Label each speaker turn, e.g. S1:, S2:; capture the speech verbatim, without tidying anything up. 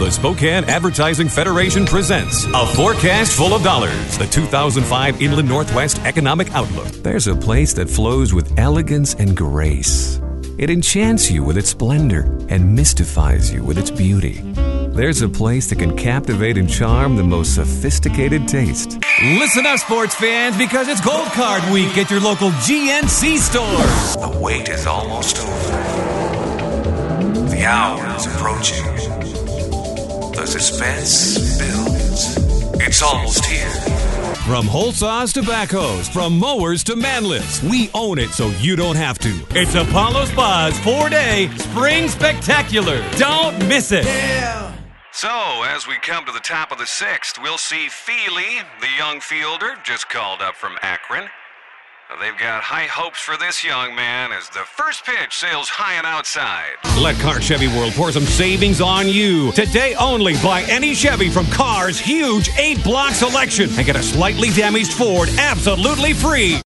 S1: The Spokane Advertising Federation presents A Forecast Full of Dollars, the two thousand five Inland Northwest Economic Outlook. There's a place that flows with elegance and grace. It enchants you with its splendor and mystifies you with its beauty. There's a place that can captivate and charm the most sophisticated taste. Listen up, sports fans, because it's Gold Card Week at your local G N C stores.
S2: The wait is almost over. The hour is approaching. The suspense builds. It's almost here.
S1: From whole saws to backhoes, from mowers to man lifts, we own it so you don't have to. It's Apollo Spa's four-day Spring Spectacular. Don't miss it.
S2: Yeah. So, as we come to the top of the sixth, we'll see Feely, the young fielder, just called up from Akron. They've got high hopes for this young man as the first pitch sails high and outside.
S1: Let Car Chevy World pour some savings on you. Today only, buy any Chevy from Car's huge eight-block selection and get a slightly damaged Ford absolutely free.